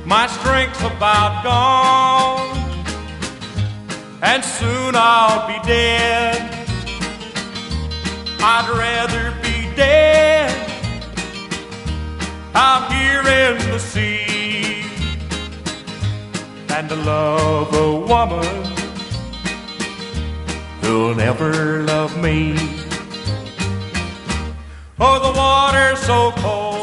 My strength's about gone, and soon I'll be dead. I'd rather be dead out here in the sea than to love a woman who'll never love me. Oh, the water's so cold,